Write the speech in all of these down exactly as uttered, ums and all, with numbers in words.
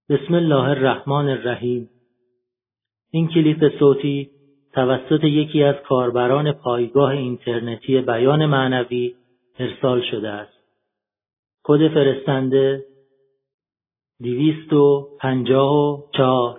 بسم الله الرحمن الرحیم. این کلیپ صوتی توسط یکی از کاربران پایگاه اینترنتی بیان معنوی ارسال شده است. کد فرستنده دویست و پنجاه و چهار.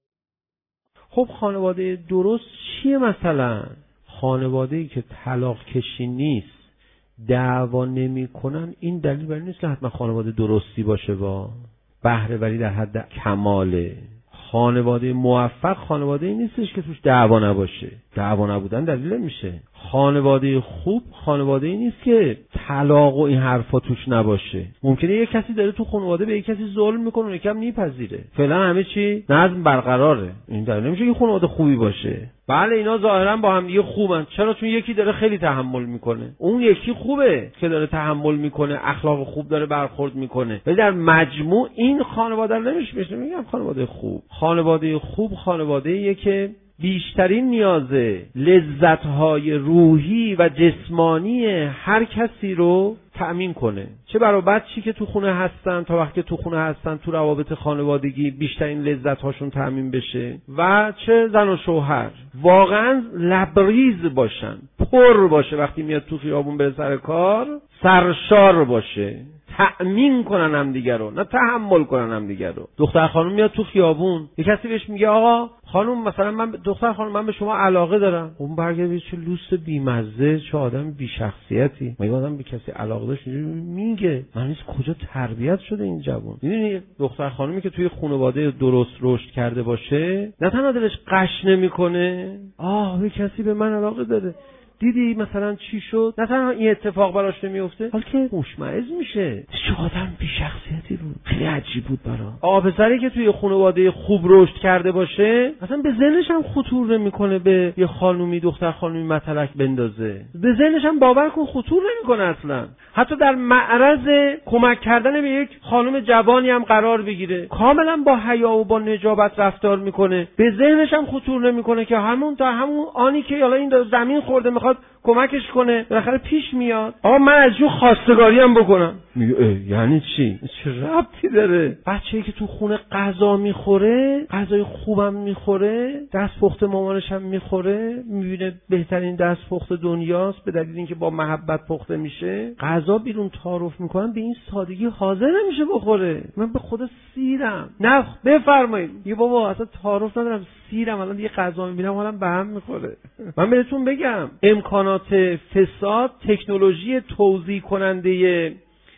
خب خانواده درست چیه؟ مثلا خانواده‌ای که طلاق کشی نیست، دعوا نمی‌کنن، این دلیل بر این نیست که حتما خانواده درستی باشه. با بهره وری در حد کماله. خانواده موفق خانواده‌ای نیستش که توش دعوا نباشه. دعوا نبودن دلیل نمیشه. خانواده خوب خانواده‌ای نیست که طلاق و این حرفا توش نباشه. ممکنه یه کسی داره تو خانواده به یه کسی ظلم میکنه و یکم میپذیره، فعلا همه چی نظم برقراره. این دلیل نمیشه که خانواده خوبی باشه. بله اینا ظاهرا با هم دیگه خوبن. چرا؟ چون یکی داره خیلی تحمل میکنه، اون یکی خوبه که داره تحمل میکنه، اخلاق خوب داره برخورد میکنه. ولی در مجموع این خانواده رو نمیشه بهش میگم خانواده خوب. خانواده خوب خانواده‌ایه که بیشترین نیاز لذت‌های روحی و جسمانی هر کسی رو تأمین کنه. چه برای بچه‌ای که تو خونه هستن، تا وقتی که تو خونه هستن تو روابط خانوادگی بیشترین لذت‌هاشون تأمین بشه، و چه زن و شوهر واقعا لبریز باشن، پر باشه، وقتی میاد تو خیابون بره سر کار سرشار باشه، تأمین کنن هم دیگر رو، نه تحمل کنن هم دیگر رو. دختر خانم میاد تو خیابون، یه کسی بهش میگه آقا خانم مثلا من دختر خانم من به شما علاقه دارم، اون برگرده چه لوس بی‌مزه، چه آدم بی شخصیتی. مگه آدم به کسی علاقه داشت میگه؟ من نیست کجا تربیت شده این جوان؟ میدونی دختر خانمی که توی خانواده درست رشد کرده باشه، نه تنها دلش قش نمیکنه آه به کسی به من علاقه داره، دیدی مثلا چی شد، نه تنها این اتفاق براش نمیفته، بلکه مشمئز میشه. چه آدم بی شخصیتی بود، خیلی عجیب بود برام. آقا پسری که توی خانواده خوب رشد کرده باشه اصلا به ذهنش هم خطور نمیکنه به یه خانومی دختر خانومی متلک بندازه، به ذهنش هم باور کن خطور نمیکنه اصلا. حتی در معرض کمک کردن به یک خانم جوانی هم قرار بگیره، کاملا با حیا و با نجابت رفتار میکنه، به ذهنش هم خطور نمیکنه که همون تا همون آنی که حالا این زمین خورده میخواد کمکش کنه، بالاخره پیش میاد. آقا من از جو خواستگاری هم بکنم. میگه یعنی چی؟ چه ربطی داره؟ بچه‌ای که تو خونه غذا میخوره، غذای خوبم میخوره، دست پخت مامانش هم میخوره، میبینه بهترین دست پخت دنیاست به دلیل اینکه با محبت پخته میشه. غذا بیرون تعارف میکنن، به این سادگی حاضر نمیشه بخوره. من به خدا سیرم. نه بفرمایید. یه بابا اصلا تعارف ندارم، سیرم، الان دیگه غذا میبینم حالم به هم میخوره. من بهتون بگم امکانات فساد، تکنولوژی توزیع کننده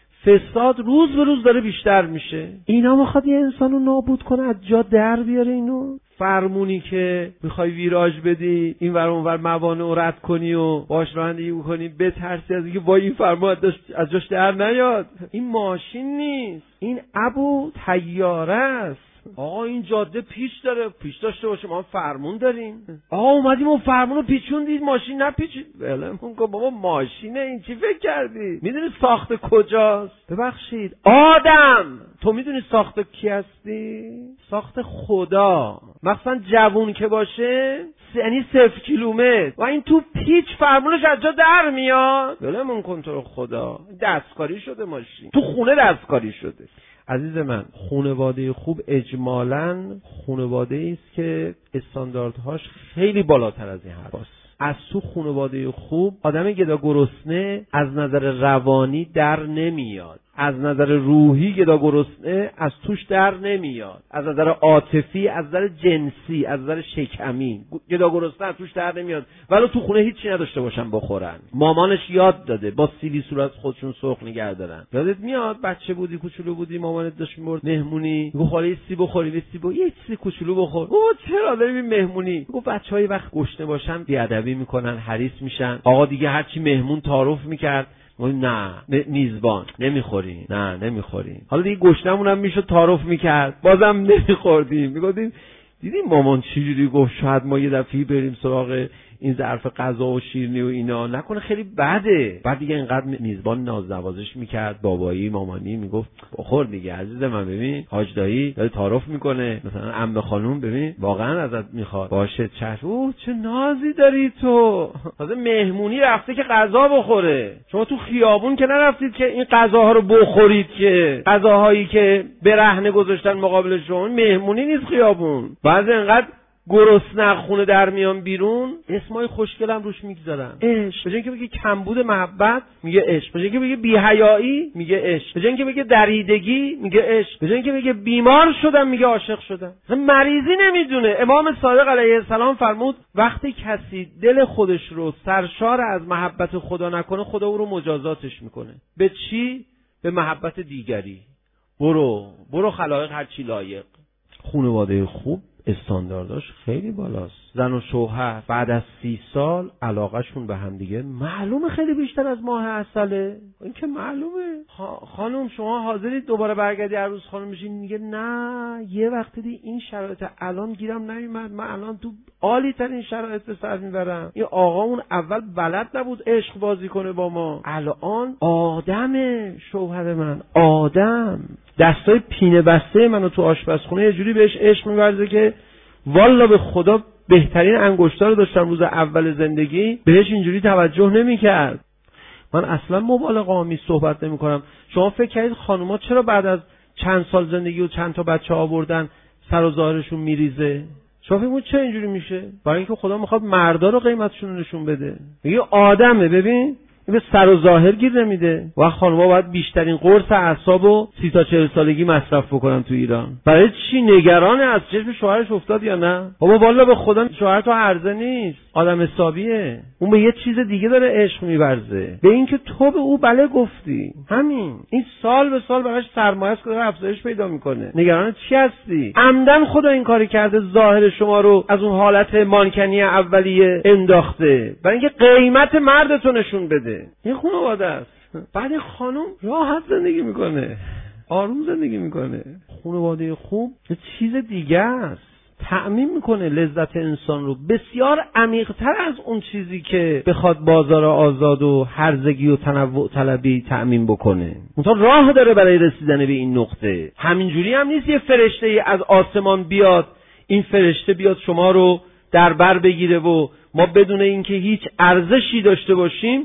فساد روز به روز داره بیشتر میشه. اینا میخواد یه انسانو نابود کنه، از جا در بیاره اینو. فرمونی که میخوای ویراژ بدی، این ور اون ور موانع رو رد کنی و باش رانندگی بکنی، بترسی از اینکه وای این فرمان از جاش در نیاد. این ماشین نیست، این ابو طیاره است. آقا این جاده پیچ داره، پیچ داشته باشه، ما فرمون داریم. آقا اومدیم اون فرمون رو پیچوندید، ماشین نپیچید. ولمون کن بابا، ماشینه، این چی فکر کردی؟ میدونی ساخت کجاست؟ ببخشید آدم، تو میدونی ساخت کی هستی؟ ساخت خدا. مثلا جوون که باشه یعنی صفر کیلومتر و این تو پیچ فرمونش از جا در میاد. ولمون کن تو رو خدا، دستکاری شده ماشین، تو خونه دستکاری شده. عزیز من، خانواده خوب اجمالاً خانواده‌ای است که استانداردهاش خیلی بالاتر از این حرفاست. از تو خانواده خوب آدم گدا گرسنه از نظر روانی در نمیاد، از نظر روحی گدا گرسنه از توش در نمیاد، از نظر عاطفی، از نظر جنسی، از نظر شکمی گدا گرسنه از توش در نمیاد. ولی تو خونه هیچی نداشته باشن بخورن، مامانش یاد داده با سیلی صورت خودشون سرخ نگه دارن. یادت میاد بچه بودی، کوچولو بودی، مامانت داشت میبرد مهمونی، میگه خاله سی بخوری، یه سیب یه چیز کوچولو بخور. او چرا داریم مهمونی؟ میگه بچهای وقت گشنه باشن بیادبی میکنن، حریص میشن. آقا دیگه هر چی مهمون تعارف میکرد نه میزبان نمیخوریم، نه نمیخوریم. حالا دیگه گشنمون هم میشد تعارف میکرد، بازم نمیخوردیم. میگفتیم دیدیم مامان چجوری گفت شاید ما یه دفعه بریم سراغ این ظرف غذا و شیرینی و اینا، نکنه خیلی بده. بعد دیگه اینقدر میزبان نازنوازش میکرد، بابایی مامانی میگفت بخور دیگه عزیز من، ببین حاج دایی داره تعارف میکنه، مثلا عمه خانوم ببین واقعا ازت میخواد. باشه چشم. اوه چه نازی داری تو، تازه مهمونی رفته که غذا بخوره، شما تو خیابون که نرفتید که این غذاها رو بخورید، که غذاهایی که برهنه گذاشتن مقابل شما، مهمونی نیست خیابون. بعضی انقدر گرسنه خونه در میان بیرون، اسمای خوشگلم روش میگذارن. عشق، به جای اینکه بگه کمبود محبت میگه عشق، به جای اینکه بگه بی‌حیایی میگه عشق، به جای اینکه بگه دریدگی میگه عشق، به جای اینکه بگه بیمار شدم میگه عاشق شدم. مریضی نمیدونه. امام صادق علیه السلام فرمود وقتی کسی دل خودش رو سرشار از محبت خدا نکنه، خدا او رو مجازاتش میکنه. به چی؟ به محبت دیگری. برو برو خلایق هر چی لایق. خانواده خوب استاندارداش خیلی بالاست. زن و شوهر بعد از سی سال علاقهشون به هم دیگه معلومه خیلی بیشتر از ماه عسله. این که معلومه. خانم شما حاضرید دوباره برگردی عروس خانم میشین؟ میگه نه یه وقتی دی این شرایط الان گیرم نمیاد، من الان تو عالی ترین شرایط به سر میبرم. این آقا اون اول بلد نبود عشق بازی کنه با ما، الان آدمه شوهر من، آدم. دستای پینه بسته منو تو آشپزخونه یه جوری بهش عشق می‌ورزه که والا به خدا بهترین انگشتا رو داشتم روز اول زندگی، بهش اینجوری توجه نمی‌کرد. من اصلا مبالغه آمیز صحبت نمی‌کنم. شما فکر کردید خانوما چرا بعد از چند سال زندگی و چند تا بچه آوردن سر و ظاهرشون میریزه؟ شما فکر می‌کنید چرا اینجوری میشه؟ برای اینکه خدا می‌خواد مردا رو قیمتشون رو نشون بده. میگه آدمه، ببین به سر و ظاهر گیر نمیده. و خانم‌ها باید بیشترین قرص اعصاب و سی تا چهل سالگی مصرف بکنن تو ایران. برای چی؟ نگران از چشم شوهرش افتاد یا نه؟ بابا والا به خدا شوهر تو عرضه نیست، آدم حسابیه. اون به یه چیز دیگه داره عشق می‌ورزه، به اینکه تو به او بله گفتی. همین. این سال به سال براش سرمایه است که داره افزایش پیدا میکنه. نگران چی هستی؟ عمدن خدا این کاری کرده ظاهر شما رو از اون حالت مانکنی اولیه انداخته، برای اینکه قیمت مردتو نشون بده. این خانواده است. بعد خانم راحت زندگی میکنه، آروم زندگی میکنه. خانواده خوب یه چیز دیگه است، تأمین میکنه لذت انسان رو بسیار عمیق‌تر از اون چیزی که بخواد بازار آزاد و هرزگی و تنوع طلبی تأمین بکنه. اونطور راه داره برای رسیدن به این نقطه. همینجوری هم نیست یه فرشته ای از آسمان بیاد، این فرشته بیاد شما رو در بر بگیره و ما بدون اینکه هیچ ارزشی داشته باشیم،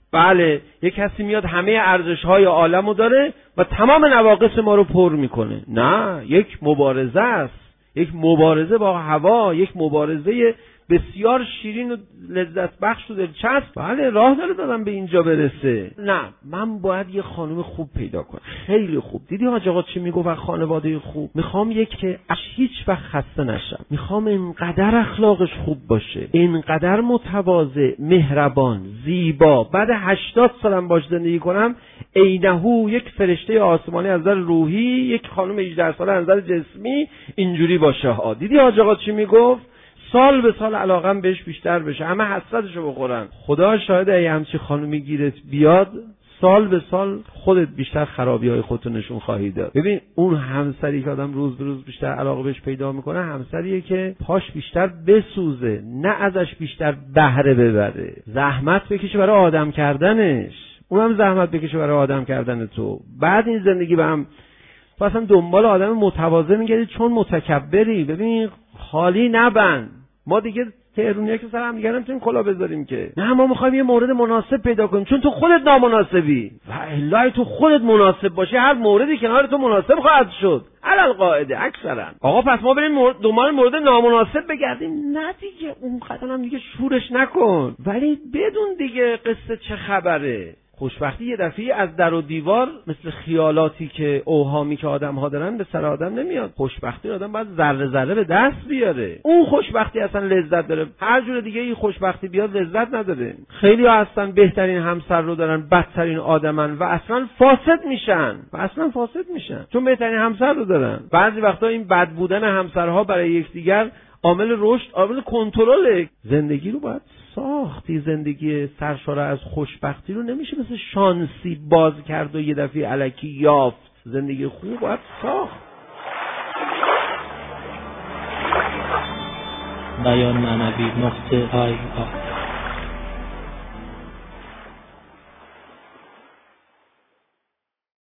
بله یک کسی میاد همه ارزش‌های عالمو داره و تمام نواقص ما رو پر میکنه. نه، یک مبارزه است، یک مبارزه با هوا، یک مبارزه بسیار شیرین و لذت بخش و دلچسب. بله راه داره دادم به اینجا برسه. نه، من باید یه خانم خوب پیدا کنم، خیلی خوب. دیدی حاج آقا چی میگه؟ و خانواده خوب میخوام یک که اش هیچ وقت خسته نشم، میخوام اینقدر اخلاقش خوب باشه، اینقدر متواضع، مهربان، زیبا، بعد هشتاد سالم باش زندگی کنم عینهو یک فرشته آسمانی از نظر روحی، یک خانم هجده ساله از نظر جسمی اینجوری باشه. ها دیدی حاج آقا چی میگفت؟ سال به سال علاقم بهش بیشتر بشه، همه حسرتشو بخورن. خدا شاهد اگه همچی خانومی گیرت بیاد، سال به سال خودت بیشتر خرابی‌های خودتو نشون خواهی داد. ببین اون همسری که آدم روز به روز بیشتر علاقه بهش پیدا میکنه، همسریه که پاش بیشتر بسوزه، نه ازش بیشتر بهره ببره. زحمت بکشه برای آدم کردنش، اونم زحمت بکشه برای آدم کردن تو. بعد این زندگی به هم تو اصلا دنبال آدم متواضع میگردی چون متکبری. ببین خالی نبند. ما دیگه تهرونی‌ها که سر هم دیگه نمیتونیم کلا بذاریم که. نه، ما میخوایم یه مورد مناسب پیدا کنیم، چون تو خودت نامناسبی. و الا تو خودت مناسب باشی، هر موردی کنار تو مناسب خواهد شد. علل قاعده اکثرا. آقا پس ما بریم مورد دنبال مورد نامناسب بگردیم؟ نه دیگه، اون قدر هم دیگه شورش نکن. ولی بدون دیگه قصه چه خبره. خوشبختی یه دفعه از در و دیوار مثل خیالاتی که اوهامی که آدم‌ها دارن به سر آدم نمیاد. خوشبختی آدم باید ذره ذره به دست بیاره. اون خوشبختی اصلا لذت داره، هر جور دیگه این خوشبختی بیاد لذت نداره. خیلی ها هستن بهترین همسر رو دارن، بدترین آدمن و اصلا فاسد میشن و اصلا فاسد میشن چون بهترین همسر رو دارن. بعضی وقتا این بد بودن همسرها برای یکدیگر عامل رشد، عامل کنترل زندگی رو باید ساختی. زندگی سرشار از خوشبختی رو نمیشه مثل شانسی باز کرد و یه دفعه الکی یافت. زندگی خوب باید ساخت. بیان معنوی نقطه آی